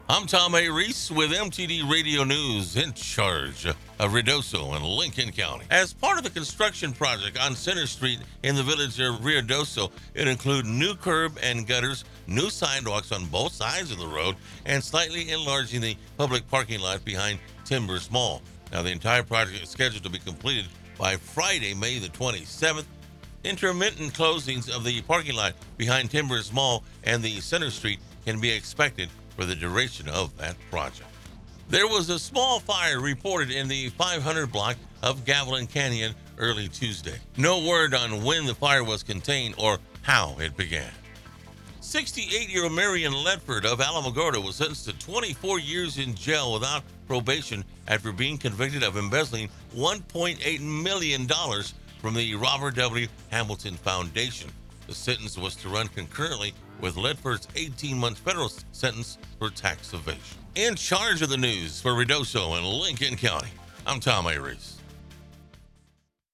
I'm Tom A. Reese with MTD Radio News in charge of Ruidoso in Lincoln County. As part of the construction project on Center Street in the village of Ruidoso, it includes new curb and gutters, new sidewalks on both sides of the road, and slightly enlarging the public parking lot behind Timbers Mall. Now, the entire project is scheduled to be completed by Friday, May the 27th. Intermittent closings of the parking lot behind Timbers Mall and the Center Street can be expected for the duration of that project. There was a small fire reported in the 500 block of Gavilan Canyon early Tuesday. No word on when the fire was contained or how it began. 68-year-old Marion Ledford of Alamogordo was sentenced to 24 years in jail without probation after being convicted of embezzling $1.8 million from the Robert W. Hamilton Foundation. The sentence was to run concurrently with Ledford's 18-month federal sentence for tax evasion. In charge of the news for Ruidoso and Lincoln County, I'm Tom A. Reese.